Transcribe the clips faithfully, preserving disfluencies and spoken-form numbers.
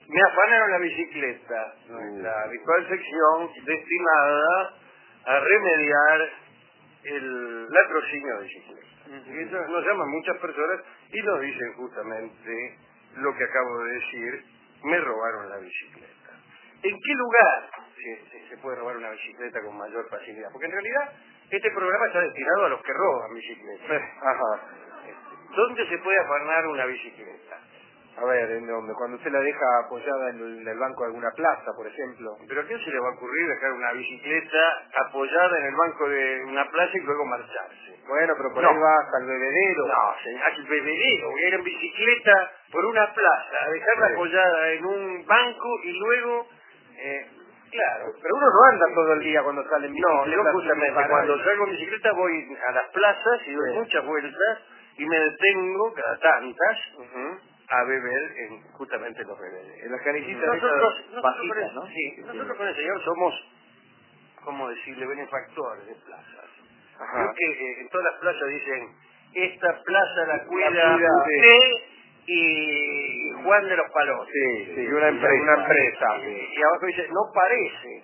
me afanaron la bicicleta, nuestra habitual sección destinada a remediar el latrocinio de bicicleta. Uh-huh. Y entonces nos llaman muchas personas y nos dicen justamente lo que acabo de decir, me robaron la bicicleta. ¿En qué lugar se, se, se puede robar una bicicleta con mayor facilidad? Porque en realidad este programa está destinado a los que roban bicicletas. Ajá. ¿Dónde se puede afanar una bicicleta? A ver, ¿en dónde? Cuando usted la deja apoyada en el, en el banco de alguna plaza, por ejemplo. ¿Pero a quién se le va a ocurrir dejar una bicicleta apoyada en el banco de una plaza y luego marcharse? Bueno, pero por no. ahí va hasta el bebedero. No, señor, al bebedero. Voy a ir en bicicleta por una plaza, a dejarla sí. apoyada en un banco y luego... Eh, claro. Pero uno no anda todo el día cuando sale en bicicleta. No, yo justamente cuando salgo en bicicleta voy a las plazas y doy sí. muchas vueltas y me detengo cada tantas... Uh-huh. a beber en justamente los bebederos. En las canillitas nosotros, nosotros, bajitas, con ¿no? Sí, nosotros con el señor somos, ¿cómo decirle?, benefactores de plazas. Creo que eh, en todas las plazas dicen, esta plaza la cuida, la cuida usted sí. y Juan de los Palos. Sí, sí, y una empresa. Y, una empresa. Y, y abajo dice, no parece.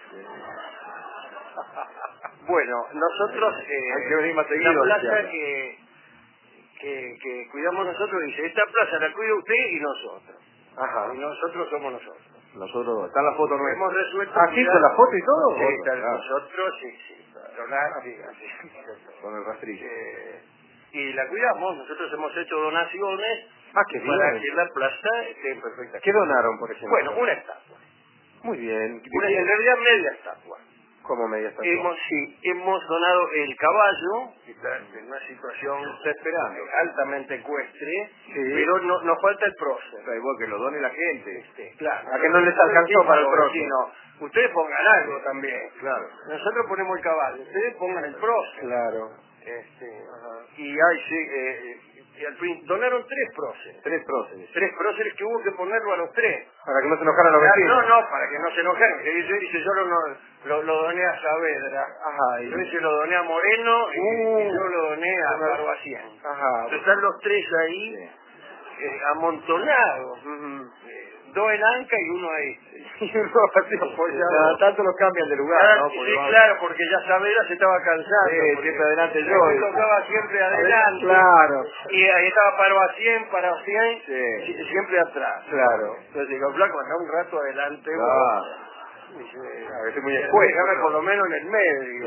Bueno, nosotros, eh, hay que venir más seguido, la plaza que... Que, que cuidamos nosotros, dice, esta plaza la cuida usted y nosotros. Ajá. Y nosotros somos nosotros. Nosotros, está la foto nuestra. Hemos resuelto... ¿Ah, sí, con la foto y todo? Sí, está claro. nosotros, sí, sí. Donar, sí, sí, con el rastrillo. Eh, y la cuidamos, nosotros hemos hecho donaciones ah, qué bien. para que la plaza esté en perfecta. ¿Qué donaron, por ejemplo? Bueno, una estatua. Muy bien. Una, en realidad media estatua. ¿Cómo media estatua? Hemos, sí, hemos donado el caballo, que está en una situación está esperando. altamente ecuestre, sí. pero no, nos falta el prócer. O sea, igual que lo done la gente. Este, claro. ¿A que no les alcanzó para el prócer? No, ustedes pongan algo también. Claro. Nosotros ponemos el caballo, ustedes pongan el prócer. Claro. Este, ajá. Y hay, sí, eh, y al fin, donaron tres próceres. Tres próceres. Tres próceres que hubo que ponerlo a los tres. Para que no se enojaran los vecinos. No, no, para que no se enojaran. Que dice, dice yo lo, lo, lo doné a Saavedra. Ajá. Y yo dice, lo doné a Moreno y, uh, y yo lo doné a Barbacien. Ajá. Entonces están los tres ahí, sí. eh, amontonados. Uh-huh. eh, dos en Anca y uno ahí. Y uno así apoyado. Cada tanto los cambian de lugar, claro, ¿no? Sí, porque sí vamos... claro, porque ya Saavedra se estaba cansando. Sí, siempre adelante yo. Me tocaba siempre adelante. Claro. Y ahí estaba Barbacien, Barbacien, sí. siempre atrás. Claro. Entonces digo, flaco, anda un rato adelante. Claro. Dice, a veces muy expuesto. Déjame por lo menos en el medio.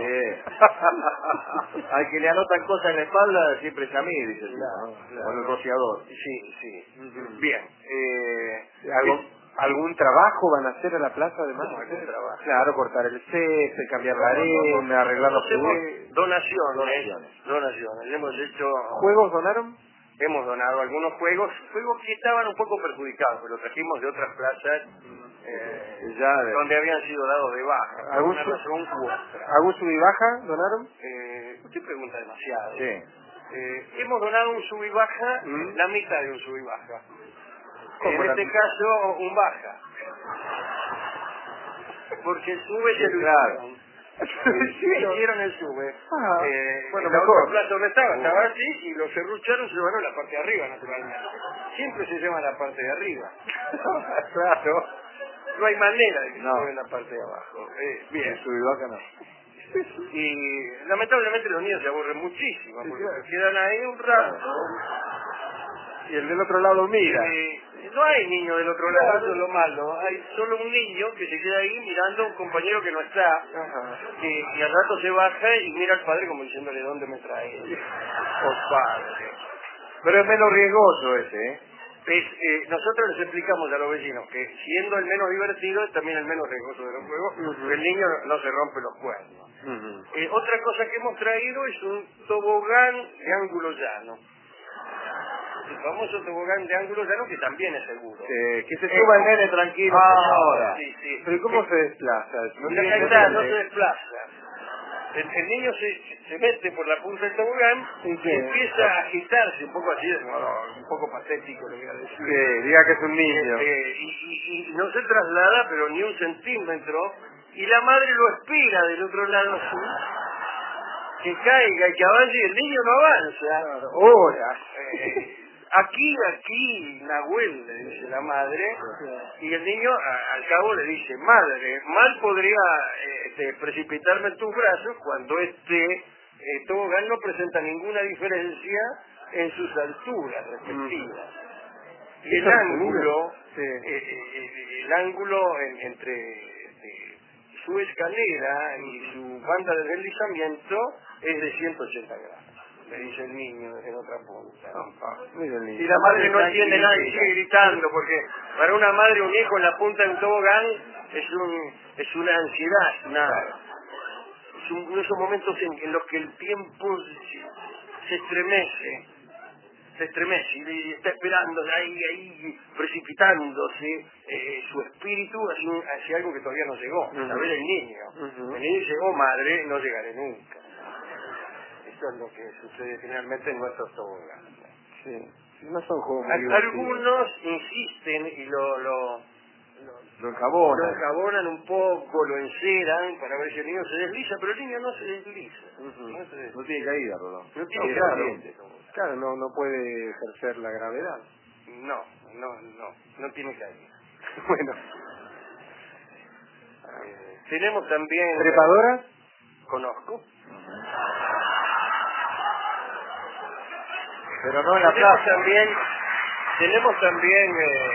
Sí. Al que le anotan cosas en la espalda siempre es a mí, dice. Claro, claro. Con el rociador. Sí, sí. Uh-huh. Bien. Eh, ¿Algo, ¿Algún trabajo van a hacer a la plaza además? No, algún trabajo. Claro, cortar el césped, cambiar la arena, arreglar los juguetes. Donaciones. Donaciones. Donaciones. Hemos hecho... ¿Juegos donaron? Hemos donado algunos juegos, juegos que estaban un poco perjudicados, pero trajimos de otras plazas eh, ya de... donde habían sido dados de baja. ¿Algún, una razón u otra. ¿Algún sub y baja donaron? Eh, usted pregunta demasiado. Sí. Eh, hemos donado un sub y baja, ¿Mm? la mitad de un sub y baja. ¿Cómo En la... este caso, un baja. Porque el sube se lo claro. hicieron. Hicieron el sube. Ah, eh, bueno, en la mejor. otra plaza donde estaba, estaba así, y los serrucharon se llevaron la parte de arriba, naturalmente. Siempre se lleva la parte de arriba. Claro. No hay manera de que no. se lleven la parte de abajo. Eh, bien. Sub y baja no. Y lamentablemente los niños se aburren muchísimo, porque se quedan ahí un rato. Y el del otro lado mira. Eh, no hay niño del otro lado, eso es lo malo. Hay solo un niño que se queda ahí mirando a un compañero que no está. Ajá. Que, y al rato se baja y mira al padre como diciéndole dónde me trae. Oh, padre. Pero es menos riesgoso ese, ¿eh? Es, eh, nosotros les explicamos a los vecinos que siendo el menos divertido es también el menos riesgoso de los juegos, uh-huh. el niño no, no se rompe los cuernos. Uh-huh. eh, otra cosa que hemos traído es un tobogán de ángulo llano. El famoso tobogán de ángulo llano que también es seguro. Eh, que se suba el nene tranquilo. Ah, ahora. Sí, sí. Pero ¿cómo se desplaza? No, acá está, no se desplaza. El, el niño se, se mete por la punta del tobogán y empieza a agitarse, un poco así, no, un poco patético lo voy a decir. Sí, diga que es un niño. Eh, y, y, y no se traslada, pero ni un centímetro, y la madre lo espera del otro lado así, que caiga y que avance, y el niño no avanza. Claro, horas. Eh, aquí, aquí, Nahuel, le dice la madre, y el niño a, al cabo le dice, madre, mal podría eh, este, precipitarme en tus brazos cuando este eh, tobogán no presenta ninguna diferencia en sus alturas respectivas. Mm. Y el ángulo, sí. eh, eh, el ángulo en, entre este, su escalera y su banda de deslizamiento es de ciento ochenta grados. Le dice el niño en otra punta. Y la madre no entiende nada y sigue gritando, porque para una madre un hijo en la punta de un tobogán es un es una ansiedad, nada. Es un, uno de esos momentos en, en los que el tiempo se, se estremece, se estremece y está esperando ahí, ahí precipitándose eh, su espíritu hacia, un, hacia algo que todavía no llegó, uh-huh. A ver el niño. Uh-huh. El niño dice, oh madre, no llegaré nunca. Eso es lo que sucede generalmente en nuestros toboganes. Sí, no son juegos muy Al, algunos insisten y lo lo, lo, lo enjabonan. lo enjabonan un poco, lo enceran para ver si el niño se desliza, pero el niño no se desliza. Uh-huh. No, se desliza. No tiene caída, Rodón. No tiene no, caída. Claro, claro no, no puede ejercer la gravedad. No, no, no, no tiene caída. Bueno. Eh, tenemos también... ¿Trepadoras? Conozco. Pero no en la tenemos plaza. También, tenemos también eh,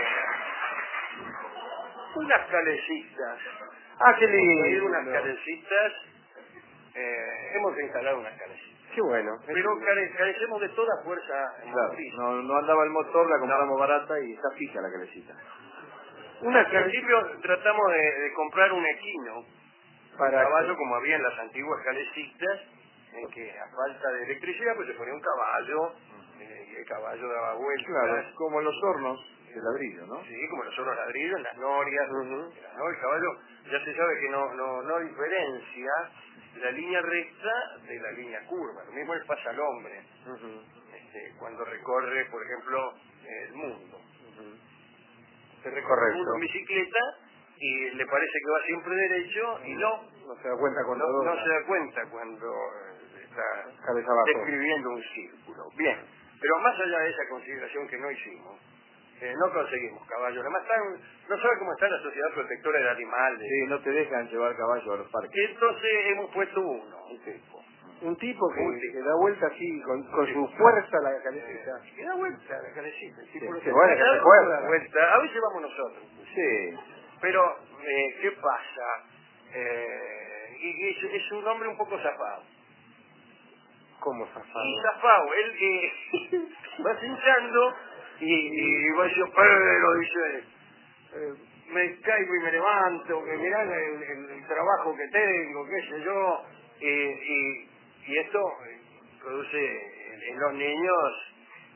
unas calecitas. Ah, qué lindo. lindo. Unas calecitas. Eh, hemos instalado unas calecitas. Qué bueno. Pero care, carecemos de toda fuerza claro, no, no andaba el motor, la compramos no. barata y está fija la calecita. Una Al principio tratamos de, de comprar un equino para un caballo, que... como había en las antiguas calecitas, en que a falta de electricidad pues se ponía un caballo eh, y el caballo daba vueltas. Claro, como los hornos de ladrillo, ¿no? Sí, como los hornos de ladrillo, en las norias, uh-huh. ¿no? El caballo ya se sabe que no, no, no diferencia la línea recta de la línea curva. Lo mismo le pasa al hombre, uh-huh. este, cuando recorre, por ejemplo, el mundo. Uh-huh. Se recorre el mundo en bicicleta y le parece que va siempre derecho y no. No se da cuenta cuando no, dobla. no se da cuenta cuando está cabeza abajo describiendo un círculo. Bien, pero más allá de esa consideración que no hicimos, Eh, no conseguimos caballos. Además, están, no sabe cómo está la Sociedad Protectora del Animal. De... Sí, no te dejan llevar caballos a los parques. Entonces hemos puesto uno, un tipo. Un tipo que, un tipo. que da vuelta así, con, con su fuerza la calecita. Que da vuelta la calecita. El tipo sí, lo sí, bueno, que se acuerda. Da vuelta. A veces vamos nosotros. Sí. Pero, eh, ¿qué pasa? Eh, y, y es, es un hombre un poco zafado. ¿Cómo zafado? Y zafado. Él eh, va cinchando y, y va diciendo, pero dice, eh, me caigo y me levanto, que mirá el, el, el trabajo que tengo, qué sé yo, y, y, y esto produce en, en los niños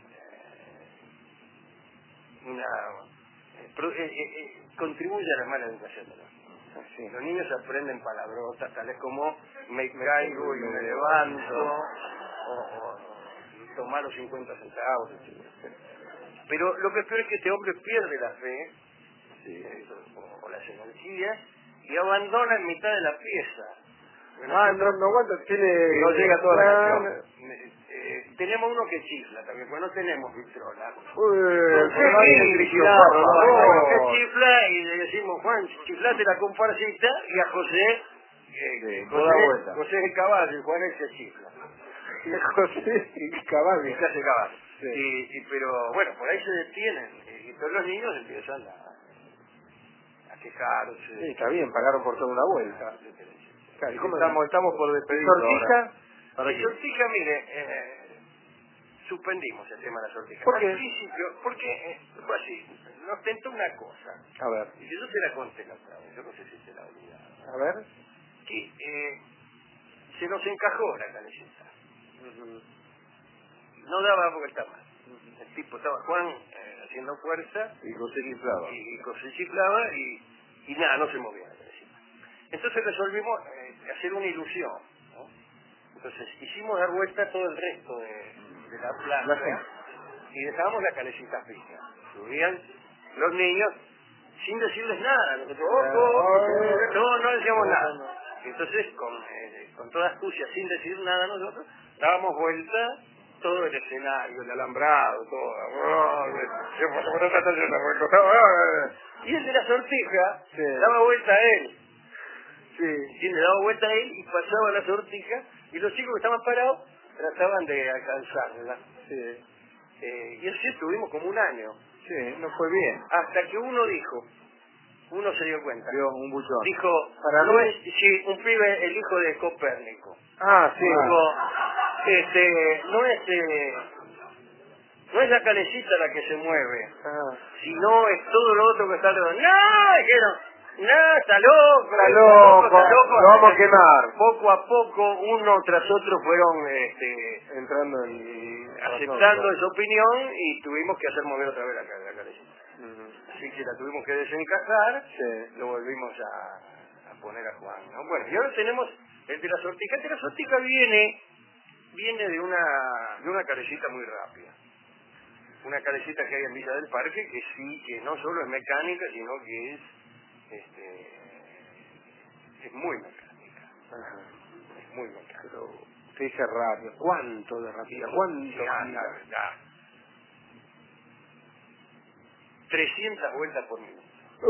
eh, una... Eh, pro, eh, eh, contribuye a la mala educación de los niños. Sí. Los niños aprenden palabrotas tales como me caigo y me levanto, o, o tomar los cincuenta centavos, etcétera. Pero lo que es peor es que este hombre pierde la fe, sí, o, o las energías, y abandona en mitad de la pieza. Ah, no, no aguanta, tiene... No llega a toda la canción. Eh, tenemos uno que chifla también, porque no tenemos vitrola. Uy, ¿Qué electricidad? Que chifla y le decimos, Juan, chiflate la comparsita, y a José, eh, sí, José, José es el caballo, y Juan es el chifla. José el caballo. Y se hace caballo. Sí. Y, y, pero bueno, por ahí se detienen, y, y todos los niños empiezan a, a quejarse. Sí, está bien, pagaron por toda una vuelta. Claro, ¿Y cómo estamos, estamos por despedir sortija? ¿Para qué? Sortija, mire, eh, suspendimos el tema de la sortija. ¿Por qué? Al principio, porque eh, fue así, nos tentó una cosa. A ver. Y yo te la conté la otra vez, yo no sé si te la olvidaba. A ver. Que eh, se nos encajó la calecita. Uh-huh. No daba vuelta más. Uh-huh. El tipo estaba, Juan, eh, haciendo fuerza. Y José chiflaba. Y, y José chiflaba y, y nada, no se movía la calecita. Entonces resolvimos eh, hacer una ilusión, ¿no? Entonces hicimos dar vuelta todo el resto de, de la plaza y dejábamos la calecita fija. Subían los niños sin decirles nada. Nosotros, ojo, no, no decíamos nada. Entonces, con, eh, con toda astucia, sin decir nada nosotros, dábamos vuelta todo el escenario, el alambrado, todo. Y el de la sortija Sí. daba vuelta a él. Sí. Sí, le daba vuelta a él y pasaba la sortija y los chicos que estaban parados trataban de alcanzarla. Sí. Eh, y así estuvimos como un año. Sí, no fue bien. Hasta que uno dijo, uno se dio cuenta. Dio un buchón. Dijo, Para no mí- es, sí, un pibe, el hijo de Copérnico. Ah, sí. Dijo, este, no es, eh, no es la calecita la que se mueve, Ah. sino es todo lo otro que está alrededor. ¡No! Dijeron, no, está loco, Está loco, está loco. lo vamos a quemar. Poco a poco, uno tras otro fueron este, Entrando en... aceptando esa opinión y tuvimos que hacer mover otra vez la, ca- la calecita. Ujú. Así que la tuvimos que desencajar, Sí. lo volvimos a, a poner a Juan, ¿no? Bueno, y ahora tenemos el de la sortija. El de la sortija viene, viene de una, de una calecita muy rápida. Una calecita que hay en Villa del Parque que sí, que no solo es mecánica, sino que es, este, es muy mecánica. Ajá. Es muy mecánica. Pero te dice rápido. ¿Cuánto de rápido? ¿Cuánto? Ya, gira? ya, ya. trescientas vueltas por minuto.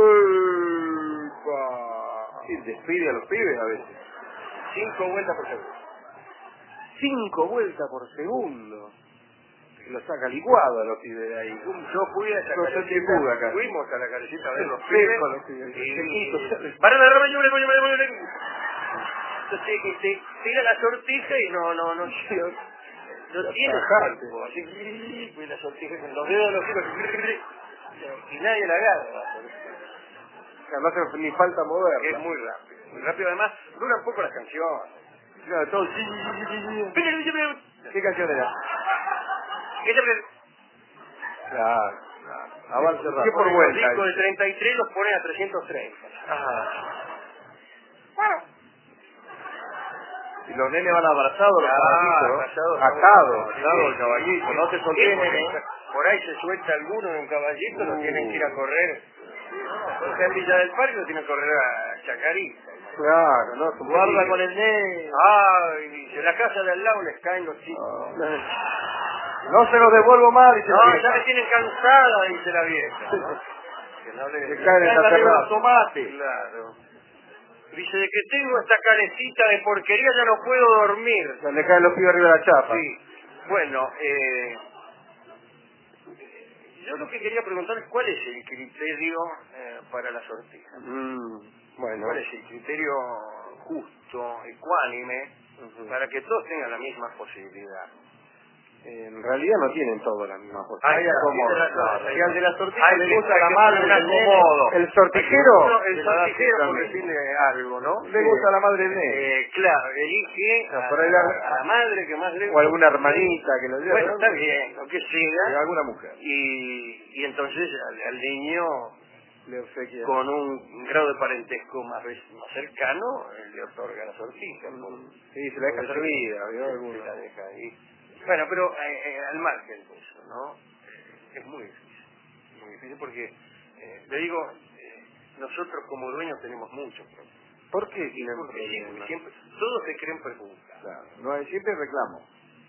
¡Epa! Sí, despide a los pibes a veces. cinco vueltas por segundo. Cinco vueltas por segundo. Lo saca licuado a los pibes de ahí. Yo fui a esa No calecita, centrifuga acá. fuimos a la calecita a ver los Sí, pibes, con los pibes. y... ¡Para la rama, yo le voy a ver! Entonces, este, tira la sortija y no, no, no, no, no tiene Tajate. tiempo, así que pues la sortija con los dedos de los pibes, y nadie la agarra. Además ni falta moverla. Es muy rápido, muy rápido, además, dura un poco las canciones. Claro, todo... ¿Qué canción era? Claro, claro. Avance rápido. ¿Qué por Los vuelta? discos de treinta y tres los ponen a trescientos treinta. Ah. Y los nenes van abrazados, los Ah, caballitos. abrazados, Atados, sí, atados el sí, caballito. sí. No te Sí, sostienen, porque ¿eh? por ahí se suelta alguno de un caballito, lo Uh. tienen que ir a correr. O sea, en Villa del Parque lo tienen que correr a Chacarita. Claro, no, guarda con el nene. Ay, en la casa de al lado les caen los chicos. No se los devuelvo más, dice la No, vieja. ya me tienen cansada, dice la vieja. ¿No? Que no le... Se caen en la terraza. tomate. Claro. Dice, de que tengo esta calecita de porquería ya no puedo dormir. Donde caen los pibes arriba de la chapa. Sí. Bueno, eh, yo lo que quería preguntar es cuál es el criterio eh, para la sortija. Mm, bueno. ¿Cuál es el criterio justo, ecuánime, Ujú. para que todos tengan la misma posibilidad? En realidad no tienen todos la misma posibilidad. Hay Claro. Y al de la sortija Hay le que- gusta hay la que madre poner del un nene. acomodo. El sortijero. Uno, el le va a dar sortijero, por también. decirle algo, ¿no? Le gusta la madre del nene. Eh, claro, elige O sea, a, por ahí la- a la madre que más le O alguna hermanita que lo lleve. Bueno, está bien, lo que Y sea. alguna mujer. Y, y entonces al, al niño, Le obsequia. con un grado de parentesco más, ves- más cercano, eh, le otorga la sortija. Mm, sí, se la deja Por- servida, ¿vio? se Alguno. la deja ahí. Bueno, pero eh, eh, al margen de eso, ¿no? Eh, es muy difícil. Muy difícil porque, eh, le digo, eh, nosotros como dueños tenemos muchos problemas. ¿Por qué tienen Porque sí, porque problemas? siempre, todos se creen perjudicados. Claro, no hay siempre reclamo.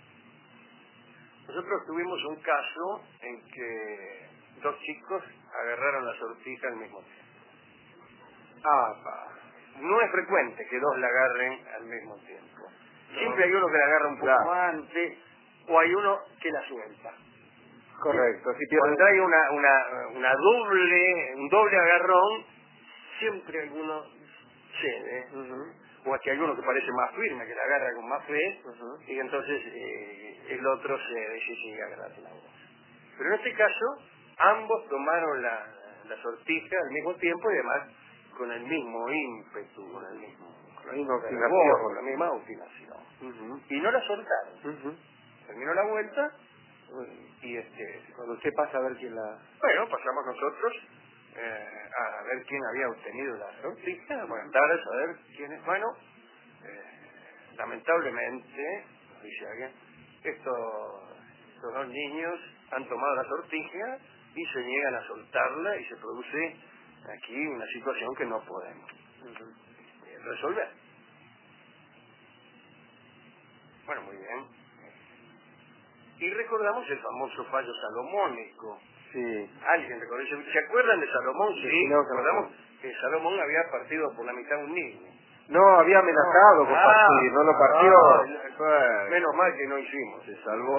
Nosotros tuvimos un caso en que dos chicos agarraron la sortija al mismo tiempo. Ah, pa. No es frecuente que dos la agarren al mismo tiempo. Siempre hay uno que la agarra un poco Claro. antes o hay uno que la suelta. Correcto. Si pierden... Cuando hay una, una, una doble, un doble agarrón, siempre alguno cede. Ujú, O es que hay uno que parece más firme, que la agarra con más fe, ujú. y entonces eh, el otro se decide agarrar la voz. Pero en este caso, ambos tomaron la, la sortija al mismo tiempo y además con el mismo ímpetu, con el mismo Con la misma fervor, obstinación. con la misma obstinación. Ujú, Y no la soltaron. ujú. Terminó la vuelta y este Cuando usted pasa a ver quién la... bueno, pasamos nosotros eh, a ver quién había obtenido la sortija, buenas tardes, a ver quién es. Bueno, eh, lamentablemente, dice alguien, estos, estos dos niños han tomado la sortija y se niegan a soltarla y se produce aquí una situación que no podemos eh, resolver. Bueno, muy bien. y recordamos el famoso fallo salomónico. Sí. Alguien recordó, ¿se acuerdan de Salomón? Sí, Sí, no, recordamos que Salomón había partido por la mitad un niño. No, había amenazado con Ah, partir, no lo partió. Ah, menos mal que no hicimos. Se salvó.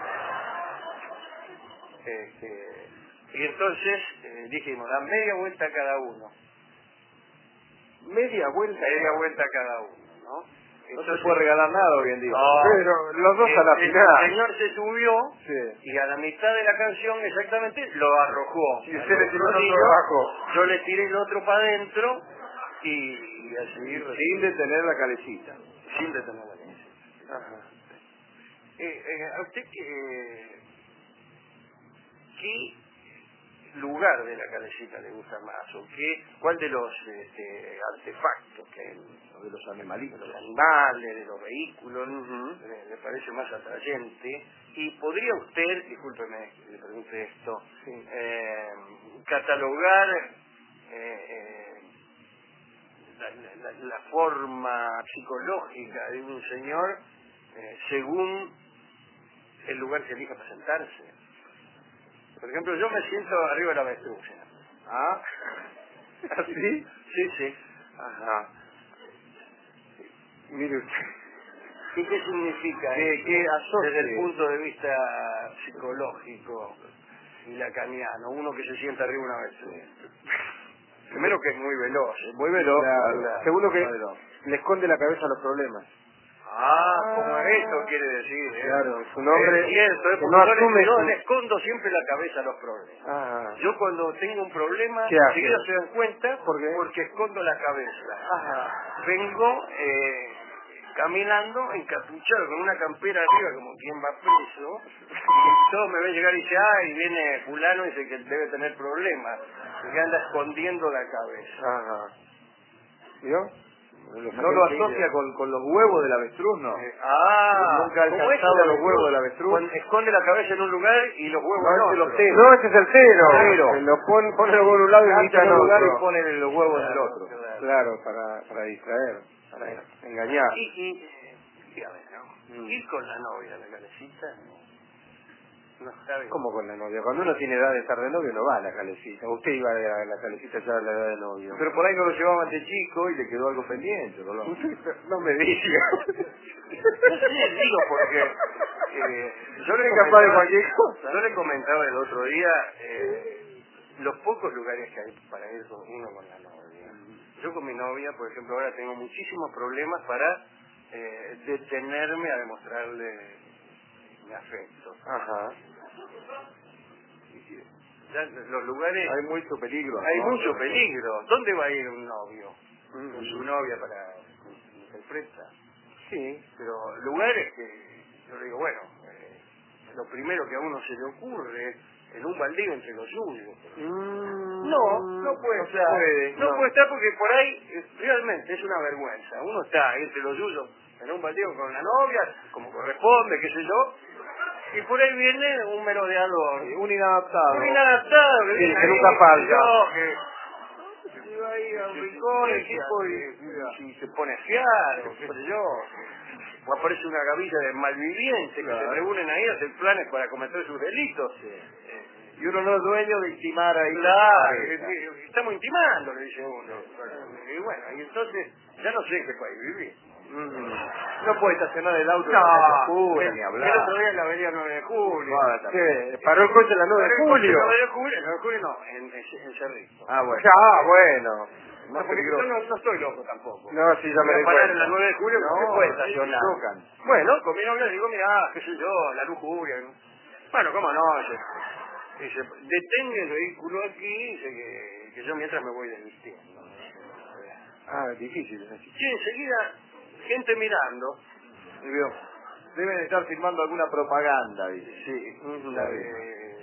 Este, y entonces eh, dijimos, da media vuelta a cada uno. Media vuelta. Media vuelta a cada uno, ¿no? No Entonces, se puede regalar nada hoy en día. No, pero los dos a la el, final. el señor se subió Sí. y a la mitad de la canción exactamente lo arrojó. Y usted le tiró el niño, otro abajo. yo le tiré el otro para adentro y, y así Sin detener la calecita. sin detener la calecita. Ajá. Eh, eh, ¿A usted qué, qué lugar de la calecita le gusta más? ¿O qué, cuál de los este, artefactos que hay, O de los animalitos. de los animales, de los vehículos, Uh-huh. le, le parece más atrayente? Y podría usted, discúlpeme que le pregunte esto, Sí. eh, catalogar eh, eh, la, la- la forma psicológica de un señor eh, según el lugar que elija para sentarse. Por ejemplo, yo me siento arriba de la avestruz. ¿Ah? ¿Así? Sí, sí. Ajá. Mire usted. ¿Y qué significa ¿Qué- eso? qué asocia? Desde el punto de vista psicológico y lacaniano, uno que se sienta arriba una vez. Primero que es muy veloz. Muy veloz. Claro. Claro. Segundo que Muy veloz. le esconde la cabeza a los problemas. Ah, como eso quiere decir, ¿eh? Claro, su nombre Es cierto, es que porque no yo, asume le, yo su- le escondo siempre la cabeza a los problemas. Ah. Yo cuando tengo un problema, ¿Qué hace? enseguida se dan cuenta ¿Por qué? porque escondo la cabeza. Ajá. Vengo eh, caminando encapuchado con una campera arriba como quien va preso y todos me ven llegar y dice, ay, viene fulano y dice que debe tener problemas, porque anda escondiendo la cabeza. Ajá. ¿Vio? No lo asocia con, con los huevos del avestruz, ¿no. Eh, ah, Nunca ha ¿cómo es alcanzado el los avestruz? huevos del avestruz. Cuando esconde la cabeza en un lugar y los huevos No, en ese otro. los cero. No, ese es el cero. Cero. Se lo pone, pone los huevos en un lado y Hace grita en en un lugar otro. y pone los huevos en el Claro, otro. claro. Claro, para, para distraer, para engañar. Y, y, eh, dígame, ¿no? Mm. Ir con la novia a la calecita, no sabe. ¿Cómo con la novia? Cuando uno tiene edad de estar de novio no va a la calecita. Usted iba a la calecita ya a la edad de novio. Pero por ahí no lo llevaban de chico y le quedó algo pendiente, ¿no? No me diga. No sé, digo porque eh, yo, le Es capaz de comentaba, cualquier cosa. yo le comentaba el otro día eh, los pocos lugares que hay para ir con uno con la novia. Yo con mi novia, por ejemplo, ahora tengo muchísimos problemas para eh, detenerme a demostrarle mi afecto. Ajá. Ya, los lugares... Hay mucho peligro. Hay ¿no? mucho peligro. ¿Dónde va a ir un novio? Mm. Con su novia para interpreta. Sí. Pero lugares que yo le digo, bueno, eh, lo primero que a uno se le ocurre en un baldío entre los suyos. Mm, No, no puede no estar. puede, no, no. puede estar porque por ahí eh, realmente es una vergüenza. Uno está entre los suyos en un baldío con la novia, como corresponde, qué sé yo, y por ahí viene un merodeador. Sí, un inadaptado. Un inadaptado que Sí, viene que ahí, nunca qué sé falta. yo, que se va ahí a un rincón el tipo y, y se pone a fiar, o qué sé yo. O aparece una gavilla de malvivientes que Claro. se reúnen ahí a hacer planes para cometer sus delitos. Y uno no es dueño de intimar ahí. Claro, Ahí eh, está. eh, estamos intimando, le dice uno. Y bueno, y entonces ya no sé en qué país vivir. Mm. No puede estacionar el auto en No, la oscura, el, ni el hablar. otro día en la avenida nueve de julio. No, ahora también. Sí, paró el coche a las nueve de Paró el coche julio. en nueve de julio, en nueve de julio no, en, en, en Cerrito. Ah, bueno. Ah, bueno. No, Más porque yo peligroso. no, no estoy loco tampoco. No, sí, ya me Voy di a parar cuenta. en la nueve de julio porque No, puede sí, estacionar. chocan. Bueno, con mi novia le digo, mira, qué sé yo, la lujuria. Bueno, cómo no, dice, dice, detenga el vehículo aquí, dice que, que yo mientras me voy desvistiendo. Ah, difícil. es así. Sí, enseguida, gente mirando. Y veo, deben estar filmando alguna propaganda, dice. Sí, La eh,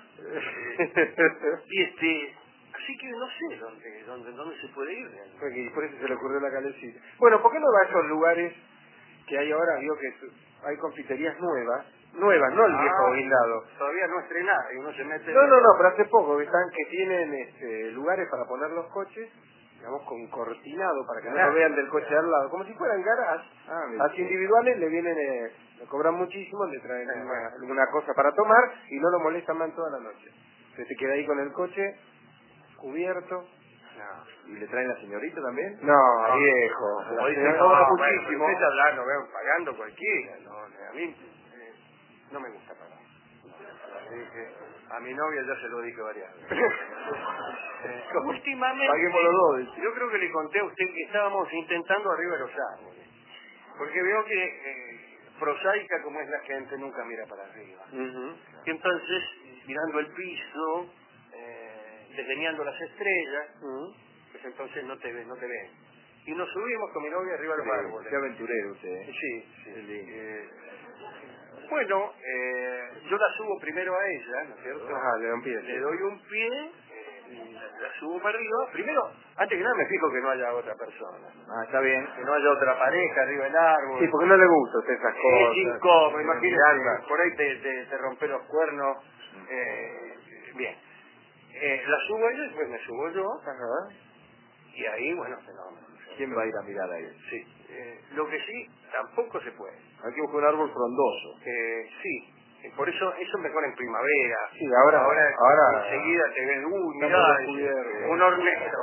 y este, así que no sé dónde, dónde, dónde se puede ir. realmente. Y por eso se le ocurrió la calecita. Bueno, ¿por qué no va a esos lugares que hay ahora? Digo que hay confiterías nuevas. Nuevas, no el viejo Ah, blindado. Todavía no estrenada y uno se mete... No, no, no, pero hace poco que están que tienen este, lugares para poner los coches digamos, con cortinado para que no Garage. lo vean del coche al lado, como si fueran garage. Ah, mira. Así individuales le vienen, eh, le cobran muchísimo, le traen Sí. una, alguna cosa para tomar y no lo molestan más toda la noche. Se te queda ahí con el coche cubierto. No. ¿Y le traen la señorita también? No, No. viejo. Como La dicen, señora- cobra No, muchísimo. bueno, pero usted está hablando, vean, pagando cualquiera. No, a mí eh, no me gusta pagar. No, le dije, a mi novia ya se lo dije varias veces. Eh, últimamente, Paguemos los dos, dice. yo creo que le conté a usted que estábamos intentando arriba de los árboles. Porque veo que eh, prosaica como es la gente, nunca mira para arriba. Ujú. Y entonces, mirando el piso, eh, desdeñando las estrellas, Ujú. pues entonces no te ven, no te ven. Y nos subimos con mi novia arriba de los Sí, árboles. qué aventurero usted, ¿eh? Sí, sí. Qué lindo. Eh, bueno, eh, yo la subo primero a ella, ¿no es cierto? Ajá, le da un pie. Le doy un pie, eh, y la, la subo para arriba. Primero, antes que nada me fijo que no haya otra persona. Ah, está bien. Que no haya otra pareja arriba del árbol. Sí, porque no le gusta a usted esas Es cosas. incómodo, imagínate, Miranda. por ahí te, te, te rompe los cuernos. Eh, bien. Eh, la subo ella y después me subo yo. Ajá. Y ahí, bueno, fenómeno. ¿Quién va a ir a mirar ahí? Sí. Eh, lo que sí, tampoco se puede. Hay que buscar un árbol frondoso. Eh, sí. Eh, Por eso, eso mejor en primavera. Sí, ahora- ahora, ahora- enseguida te ven, uy, Están mirá, todos dice, cubiertos. un hornero.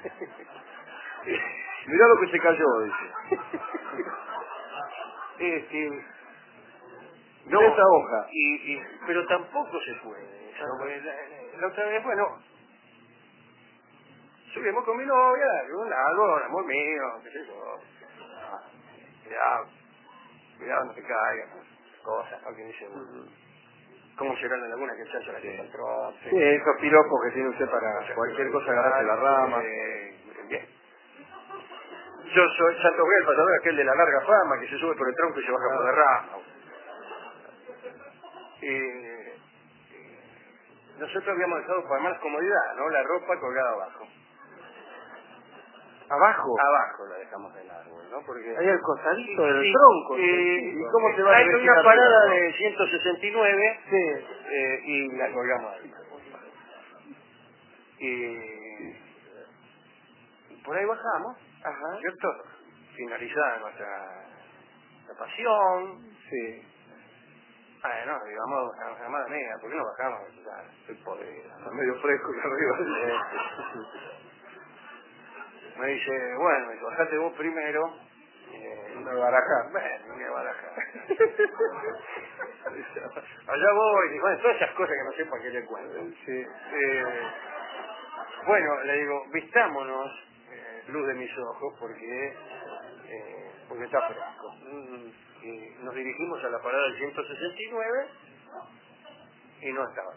Mirá lo que se cayó, dice. Este, Mirá esa hoja. Y, y, pero tampoco se puede. Eso, pues, la, la otra vez, bueno, subimos con mi novia, un árbol, amor mío, qué sé yo. Ah, Cuidado, cuidado, no te caigas, cosas, ¿no? Que dicen, ¿cómo será la laguna que se hace la Sí. que control? Sí, esos piropos que tiene usted para... Cualquier cosa agarrate la rama. Eh, bien. Yo soy Santo Gabriel, el pasador aquel de la larga fama, que se sube por el tronco y se baja por la rama. Eh, nosotros habíamos dejado para más comodidad, ¿no? La ropa colgada abajo. ¿Abajo? Abajo la dejamos del árbol, ¿no? Porque... Ahí al costadito del Sí, tronco. eh, sí. ¿Y cómo se va a hay dirigir una arriba? parada de ciento sesenta y nueve Sí. eh, y la colgamos ahí. Y por ahí bajamos, Ajá. ¿cierto? Finalizada nuestra, nuestra pasión. Sí. Bueno, digamos, amada mía, ¿por qué no bajamos? Ya, estoy podrido. Está medio fresco acá arriba. Me dice, bueno, me dice, bajate vos primero. Eh, Una baraja. Bueno, me voy a barajar. Allá voy, y bueno, todas esas cosas que no sé para qué le cuento. Sí. Eh, bueno, le digo, vistámonos, eh, luz de mis ojos, porque eh, porque está fresco. Y nos dirigimos a la parada del ciento sesenta y nueve y no estaba.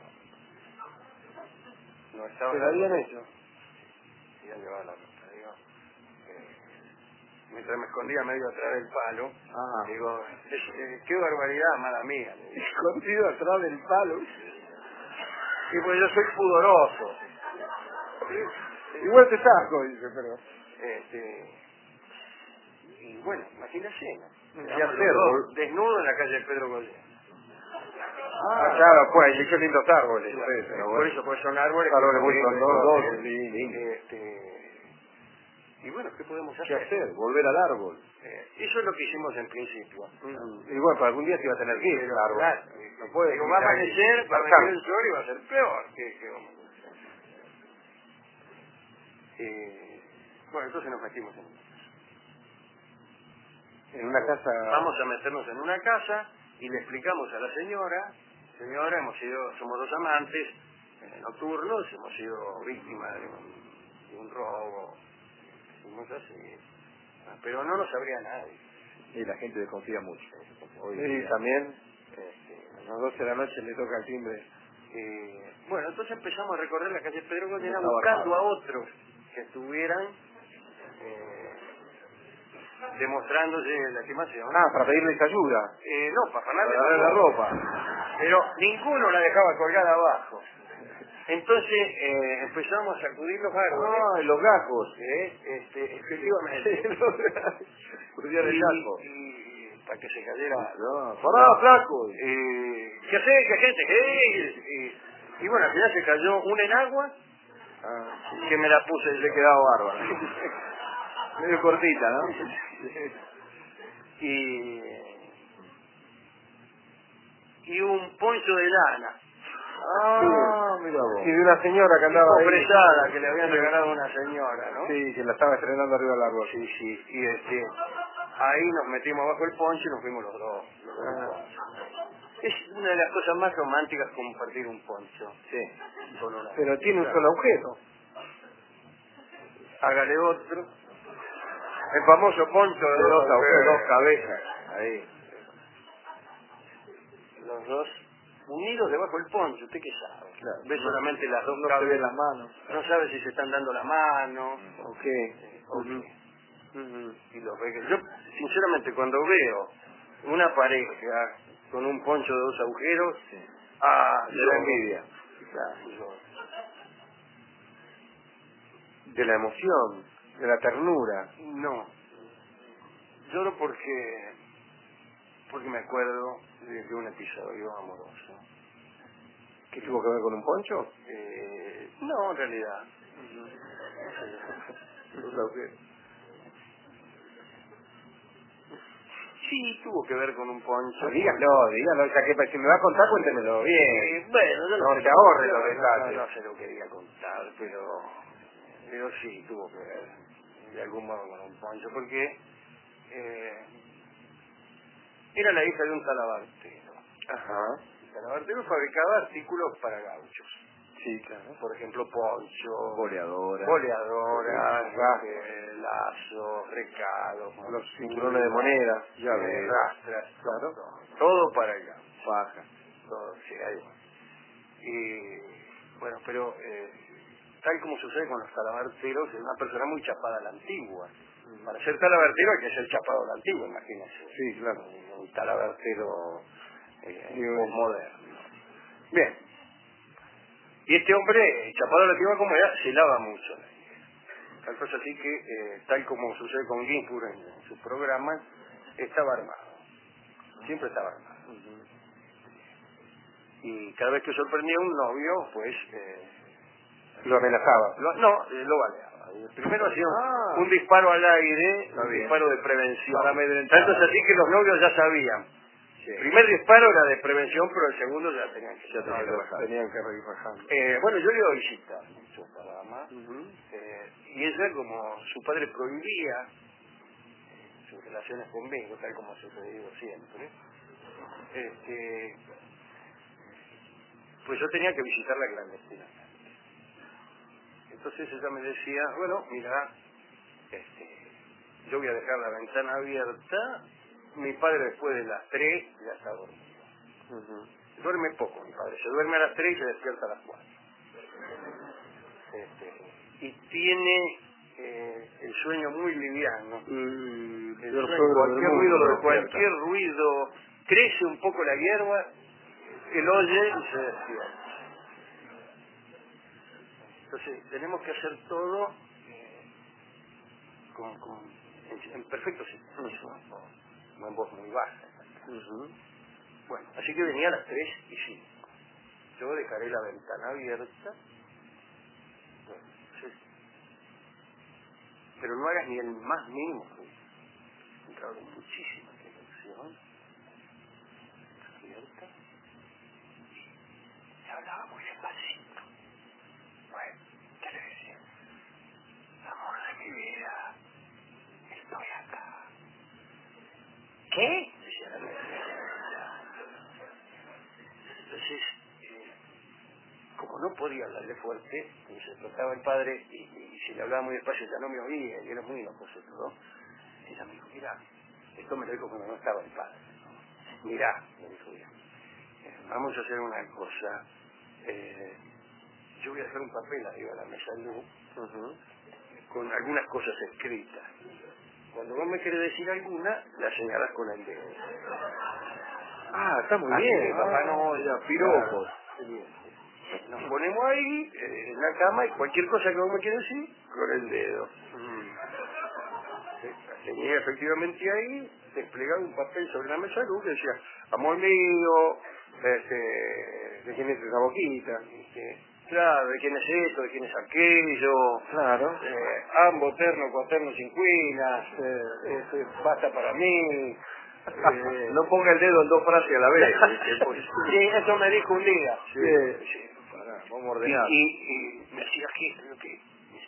No estaba. ¿Se lo habían hecho? Y ya llevaba la ruta, digo. Eh, mientras me escondía medio atrás del palo, Ah. digo, es- eh, qué barbaridad, amada mía. le digo. Escondido atrás del palo. Y pues yo soy pudoroso. Igual te saco, dice, pero... Este, y bueno, imagínese, ¿no? ¿Qué Quedamos hacer, los dos bol- desnudos en la calle Pedro Goyer. Ah, claro, pues, y qué lindos árboles. Claro, Sí, pero por bueno. eso, pues son árboles. Árboles muy que- frondosos, eh, sí, lindos. este, y bueno, ¿qué podemos ¿Qué hacer? hacer? Volver al árbol. Eh, eso es lo que hicimos en principio. Y bueno, para algún día se iba a tener que ir, Pero, claro. claro, No puede digo, va a quitar- amanecer, va a marcar. venir el sol y va a ser peor. ¿Qué, qué vamos a hacer? Eh, bueno, entonces nos metimos en En una casa... Vamos a meternos en una casa y le explicamos a la señora, señora, hemos sido, somos dos amantes eh, nocturnos, hemos sido víctimas de un, de un robo, fuimos así, ah, pero no lo sabría nadie. Y la gente desconfía mucho. Hoy Sí, día. también. Este, A las doce de la noche le toca el timbre. eh, bueno, entonces empezamos a recorrer la calle Pedro Goyena Estaba buscando armado. a otros que estuvieran eh, demostrándose la estimación. Ah, para pedirles ayuda. Eh, no, para ganarle Para darle la ropa. Pero ninguno la dejaba colgada abajo. Entonces eh, empezamos a sacudir los árboles. Ah, y los gajos. eh, este, efectivamente. Cruzar el gajo. y, y para que se cayera. No, pará, flaco. Eh, ¿Qué hace? ¿Qué gente? ¿Qué? Y, y bueno, al final se cayó una en agua, Ah, que me la puse y le quedaba bárbara. Medio cortita, ¿no? y y un poncho de lana. Ah, mira vos. y de una señora que andaba ahí. Presada que le habían regalado a una señora, ¿no? Sí, que la estaba estrenando arriba del árbol. Sí, sí, y este, ahí nos metimos abajo el poncho y nos fuimos los dos. Los dos Ah. ponchos. Es una de las cosas más románticas compartir un poncho. Sí. Con una Pero tiene un claro. solo agujero. Hágale otro. El famoso poncho de, De dos dos agujeros, agujeros. dos cabezas. Ahí. Los dos unidos debajo del poncho, ¿usted qué sabe? Claro. Ve solamente las dos No se cabezas. ven las manos. No sabe si se están dando la mano. Ok. eh, o Ujú. qué. Ujú. Y los ve que- Yo, sinceramente, cuando veo una pareja con un poncho de dos agujeros, Sí. ah, Le da envidia. Claro, yo- De la emoción, de la ternura. No, lloro porque porque me acuerdo de, de un episodio amoroso. ¿Qué tuvo que ver con un poncho? Eh, no, en realidad. Dos agujeros. Sí, tuvo que ver con un poncho. No, dígalo, dígalo, ya que si me va a contar, cuéntemelo bien. Eh, bueno, yo no, No sé se lo- ahorre no, los no, detalles. no, no se lo quería contar, pero pero sí tuvo que ver de algún modo con un poncho, porque eh, era la hija de un talabartero. Ajá. El talabartero fabricaba artículos para gauchos. Sí, claro. Por ejemplo, poncho, Boleadora. boleadoras, Rastas. eh, lazos, recados, Los cinturones de moneda. llaves, rastras, Claro. todo, todo para el gaucho. Faja. Todo, sí, ahí va. Y bueno, pero eh, tal como sucede con los talabarteros, es una persona muy chapada a la antigua. Para ser talabartero hay que ser chapado a la antigua, imagínense. Sí, claro. Un, un talabartero eh, Digo, posmoderno. Bien. Y este hombre, chapado a la antigua como era, se lava mucho. Tal cosa así que, eh, tal como sucede con Ginsburg en, en sus programas, estaba armado. Siempre estaba armado. Y cada vez que sorprendía a un novio, pues... Eh, Lo amenazaba. Lo- no, eh, lo baleaba. Eh, Primero hacía un, Ah. un disparo al aire, Está un bien. disparo de prevención. Para amedrentar. Tanto es así que los novios ya sabían. Sí. El primer disparo era de prevención, pero el segundo ya tenían que, Ya tenían que no, bajar. Tenían que ir bajando. eh, bueno, yo le iba a visitar mucho a esta dama, Ujú. eh, y ella, como su padre prohibía eh, sus relaciones conmigo, tal como ha sucedido siempre, este, pues yo tenía que visitarla clandestinamente. Entonces ella me decía, bueno, mira, este, yo voy a dejar la ventana abierta, mi padre después de las tres ya está dormido. Ujú. Duerme poco mi padre, se duerme a las tres y se despierta a las cuatro. Este, y tiene eh, el sueño muy liviano. Mm, El peor sueño, suegro del cualquier mundo, ruido, lo despierta. cualquier ruido, crece un poco la hierba, él oye y se despierta. Entonces tenemos que hacer todo eh, con, con, en, en perfecto silencio, no en voz muy baja. Ujú. Bueno, así que venía a las tres y cinco. Yo dejaré la ventana abierta. Bueno, sí. Pero no hagas ni el más mínimo ruido. Entraba con muchísima atención. Abierta. Y hablaba muy despacito. Bueno, ¿qué le decía? Amor de mi vida, estoy acá. ¿Qué? Decía la mujer. Entonces, eh, como no podía hablarle fuerte, y se trataba el padre, y, y si le hablaba muy despacio ya no me oía, y era muy enojoso todo, ella me dijo, mira, esto me lo dijo cuando no estaba el padre. Mirá, me dijo ella, eh, vamos a hacer una cosa, eh, yo voy a hacer un papel arriba de la mesa de luz, Ujú. con algunas cosas escritas. Cuando vos me querés decir alguna, la señalás con el dedo. Ah, está muy Así bien. que Papá Ah, Noel, ya, piropos. Qué bien. Nos ponemos ahí, eh, en la cama, y cualquier cosa que vos me quieras decir, con el dedo. Tenía efectivamente ahí, desplegado un papel sobre la mesa de luz que decía, amor mío, este, ¿de quién es esa boquita? este, Claro, de quién es esto, de quién es aquello. Claro. Eh, ambos terno, cuaterno, sin cuinas. Eh, este, basta para mí. Eh, no ponga el dedo en dos frases a la vez. Sí, eso me dijo un día. Sí. Sí, sí. Pará, vamos a Y, ordenar. y, y me hacía aquí, creo que...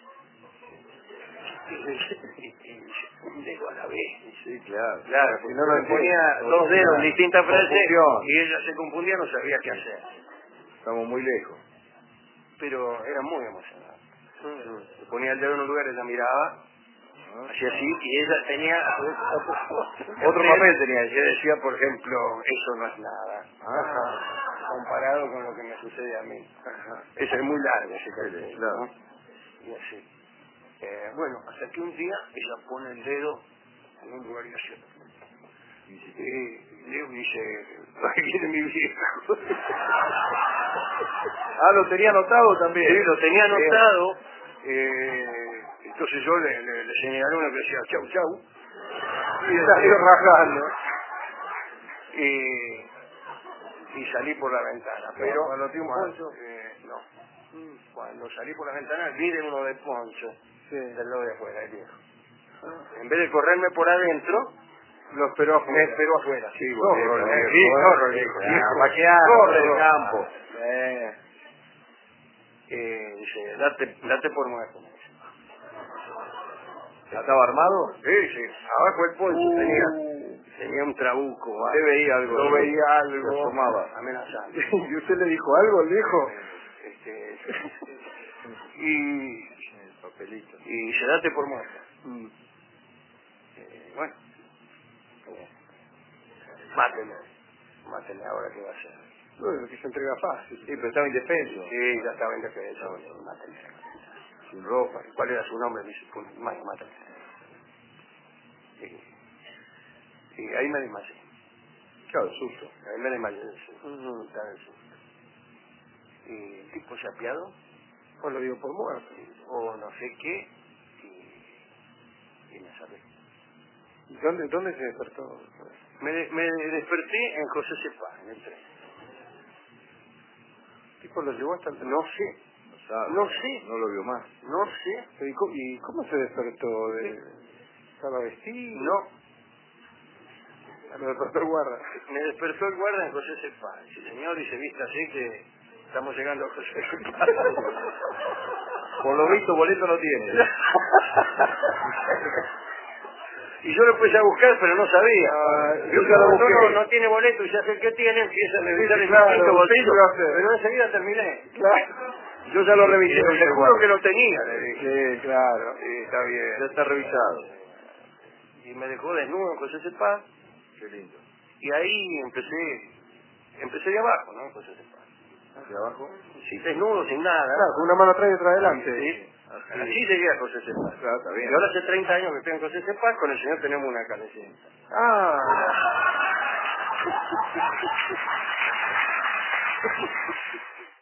un dedo a la vez. Sí, claro. Claro, Si si no no lo me ponía entiendo. dos dedos en distintas frases Confusión. y ella se confundía, no sabía qué hacer. Estamos muy lejos. Pero era muy emocionante. Se ponía el dedo en un lugar y la miraba, hacía así, y ella tenía Otro papel tenía ella. ella. Decía, por ejemplo, eso no es nada. Ajá. Comparado con lo que me sucede a mí. Ajá. Ese es muy largo, ese cartel, Claro. ¿no? Y así. Eh, bueno, hasta que un día ella pone el dedo en un lugar y así. Y Leo dice, ahí viene mi vieja. Ah, lo tenía anotado también. Sí, lo tenía Bien. anotado. Eh, entonces yo le, le, le señalé uno que decía chau chau. Y salió rajando. Y, y salí por la ventana. Pero Cuando tiene un poncho. eh, no. Cuando salí por la ventana vi de uno de poncho. Sí. Del lado de afuera, el viejo. En vez de correrme por adentro, Lo esperó me afuera. esperó afuera. Sí, Zorro, bueno, el viejo, viejo, eh. zorro, el viejo. Ah, viejo. vaqueano, Zorro, del zorro. campo. Eh, eh, dice, date, date por muerto. me dice. ¿Estaba armado? Sí, sí, abajo el poncho Uh. tenía, tenía un trabuco. Usted veía algo. Yo veía Se algo. asomaba. Amenazante. ¿Y usted le dijo algo al viejo? Este, y, El papelito. y dice, date por muerto. Mm. Eh, bueno, eh, máteme, máteme ahora, ¿qué va a hacer? Bueno, que se entrega fácil. Sí, pero estaba indefenso. Sí, ya estaba en defensa, bueno, máteme. Sin ropa. ¿Cuál era su nombre? Me dice, pues, más, mátame. Y, y ahí me desmayé. Claro, susto. Ahí me desmayé del susto. Estaba del susto. Y el tipo se apiadó, Pues lo digo por muerto. o no sé qué, y, y me salvé. ¿Y dónde, dónde se despertó? Me, de- me desperté en José Cepá, en el tren. ¿El tipo lo llevó hasta el... No sé, No sabe. No sé. No lo vio más. no sé, ¿Y cómo, y cómo se despertó? De... ¿Estaba vestido? no. Lo despertó el guarda. Me despertó el guarda en José Cepá. Dice, señor, y se viste así que estamos llegando a José Cepá. Por lo visto, boleto no tiene. Y yo lo empecé a buscar, pero no sabía. Ah, yo yo ya lo no, busqué. no, no tiene boleto, y ya sé qué tiene, empieza a revisar el claro, distinto bolsillo. ¿qué iba a hacer? Pero enseguida terminé. Claro. Yo ya lo revisé. Y le juro que lo tenía, le dije. Sí, claro. Sí, está bien. Ya está revisado. Y me dejó desnudo en José Cepá, Qué lindo. y ahí empecé, empecé de abajo, ¿no? En José Cepá. ¿De abajo? Sí, desnudo, sin nada. Claro, con una mano atrás y otra adelante. Sí. Así. Así llegué a José Cepá. Claro, está bien. Y ahora hace treinta años que estoy en José Cepá, con el señor tenemos una calecita. Ah.